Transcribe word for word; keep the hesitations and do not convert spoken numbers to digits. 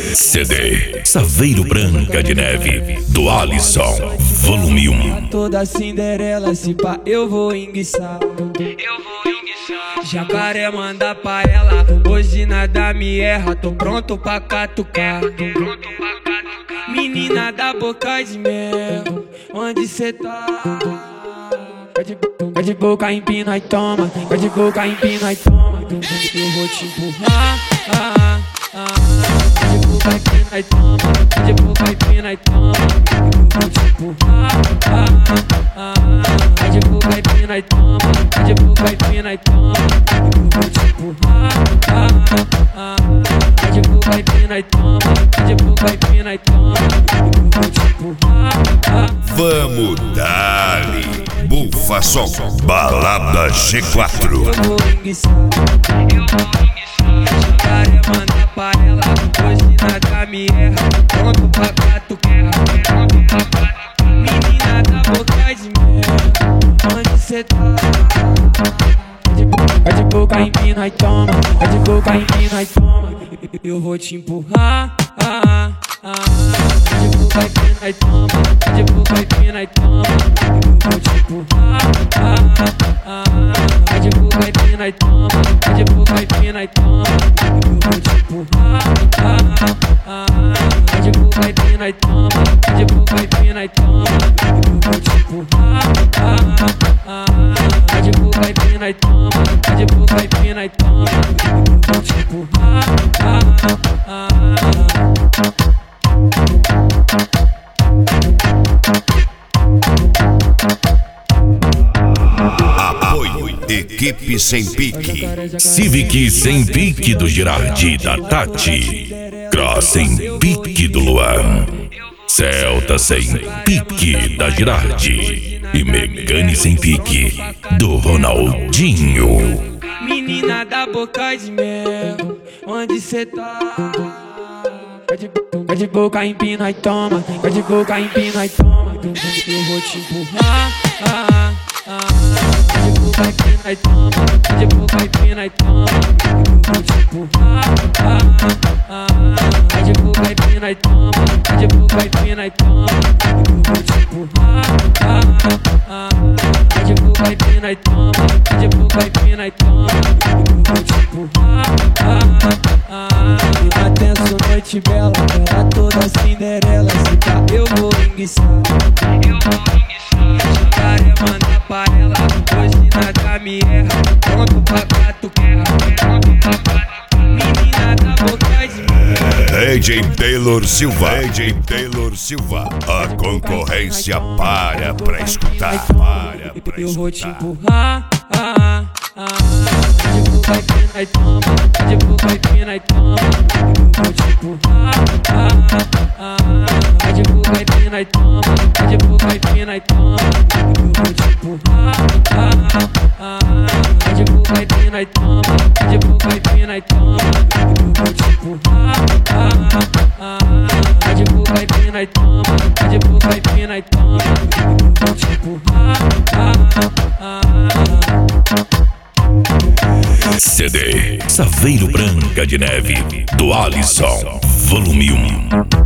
C D Saveiro Branca de Neve, do Alisson, volume um. Toda Cinderela, se pá, eu vou enguiçar. Eu vou enguiçar. Jacaré manda pra ela, hoje nada me erra. Tô pronto pra catucar. Tô pronto pra catucar. Menina da boca de mel, onde cê tá? Vai de, vai de boca, empina e toma. Vai de boca, empina e toma. Eu vou te empurrar. Ah, ah, ah. Vai de boca, empina e toma. Vai de boca, empina e toma. Eu vou te empurrar. Ah, ah, ah. Vai de boca, empina e toma. Vai de boca, empina e toma. Eu vou te empurrar. Ah, ah, ah. Vai de boca, empina e toma. Vai de boca, empina e toma. Eu vou te empurrar. Ah, vamos dar-lhe Bufa Som, Balada G quatro. Eu vou enguiçar, eu vou enguiçar. Jacaré manda pra ela, hoje nada me erra. Pronto pra catucar, pronto pra catucar. Menina da boca de mel, onde cê tá? Vai de boca, empina e toma. Vai de boca, empina e toma. Eu vou te empurrar. Ah, ah, ah. Vai de boca, empina e toma. Vai de boca, empina e toma. Eu vou te empurrar. Ah, ah, ah. Vai de boca, empina e toma. Vai de boca, empina e toma. Eu vou te empurrar. Ah, ah, ah. Vai de boca, empina e toma. Vai de boca, empina e toma. Eu vou te empurrar. Ah, ah, ah. Vai de boca, empina e toma. Vai de boca, empina e toma. Eu vou te empurrar. Ah, ah, ah. Apoio Equipe Sem Pique, Civic Sem Pique do Girardi da Tati, Cross Sem Pique do Luan, Celta Sem Pique da Girardi e Megane Sem Pique do Ronaldinho. Menina da boca de mel, onde cê tá? Vai de, vai de boca, empina e toma. Vai de boca, empina e toma. Eu vou te empurrar. Ah, ah, ah. Vai de boca, empina e toma. Vai de boca, empina e toma. Eu vou te empurrar. Ah, ah, ah. Vai de boca, empina e toma. Vai de boca, empina e toma. Eu vou te empurrar. Ah, ah, ah. Vai de boca, empina e toma. Vai de boca, empina e toma. Eu vou te empurrar. Ah, ah, ah. Atenção, noite bela, ela toda Cinderela. Se pá, eu vou enguiçar. Eu vou enguiçar. Jacaré manda pra ela, hoje nada me erra. Pronto pra catucar, pronto pra catucar. Menina da boca de mel. A J Taylor Silva, A J Taylor Silva, a concorrência para pra escutar. Para pra Eu vou te escutar. empurrar. Ah, ah, ah. Vai de boca, empina e toma. Vai de boca, empina e toma. Eu vou te empurrar. Ah, ah, ah. Vai de boca, empina e toma. Vai de boca, empina e toma. Eu vou te empurrar. Ah, ah, ah. Vai de boca, empina e toma. Vai de boca, empina e toma. Eu vou te empurrar. Ah, ah, ah. Vai de boca, empina e toma. Vai de boca, empina e toma. Eu vou te empurrar. Ah, ah, ah. C D Saveiro Branca de Neve, do Alisson, volume um.